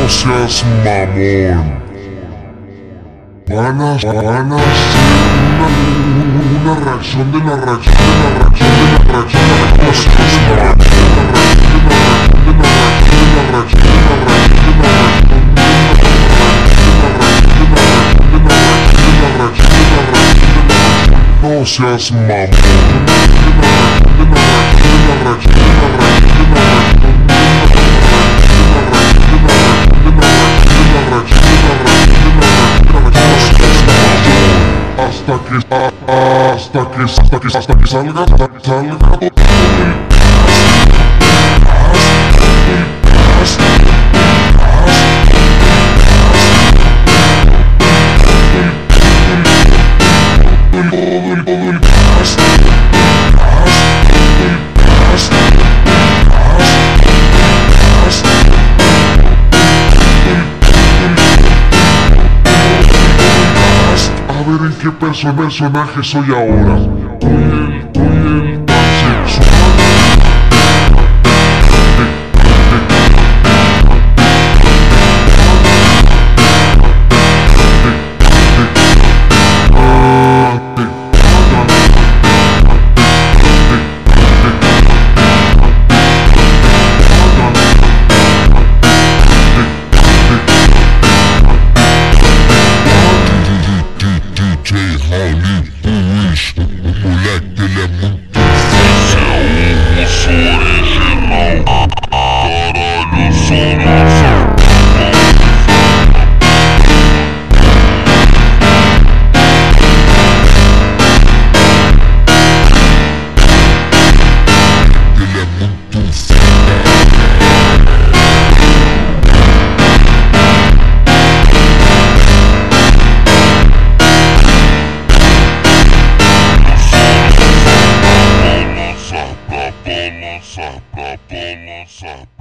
No seas mamón. Van a ser una reacción de la reacción de la reacción de la reacción de la reacción no seas mamón. Hasta que salga a ver en qué personaje soy ahora. Soy el pansexual. Polosa.